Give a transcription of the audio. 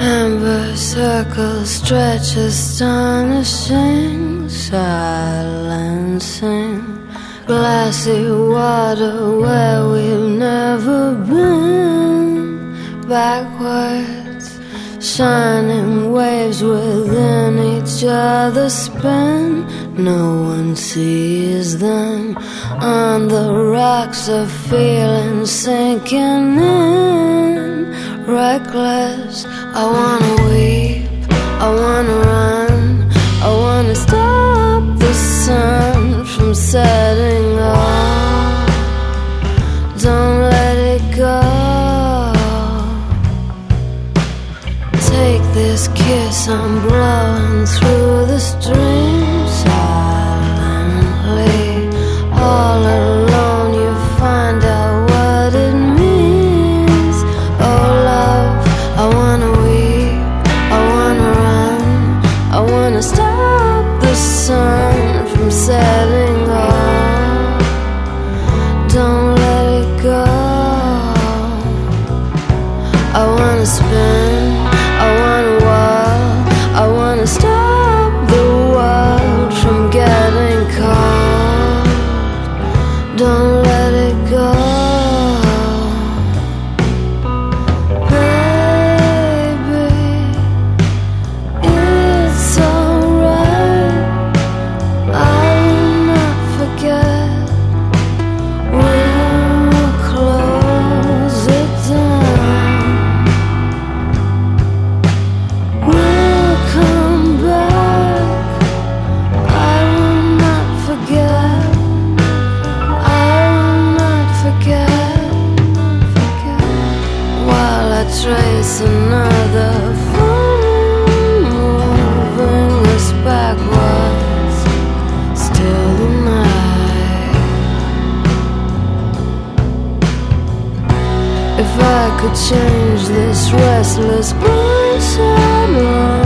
Amber circles stretch astonishing, silencing. Glassy water where we've never been. Backwards, shining waves within each other spin. No one sees them on the rocks of feeling sinking in. Reckless, I wanna weep, I wanna run, I wanna stop the sun from setting off. Don't let it go. Take this kiss, I'm blowing through the stream silently. All alone you find out what it means. Oh love, I wanna weep, I wanna run, I wanna stop the sun from setting off. Don't let it go. I wanna spin, I wanna walk, I wanna stop the world from getting caught. Don't let it go. Baby, it's alright, I will not forget. We'll close it down. We'll come back, I will not forget. I will not forget. While I trace another phone, moving us backwards, still the night. If I could change this restless blind side line.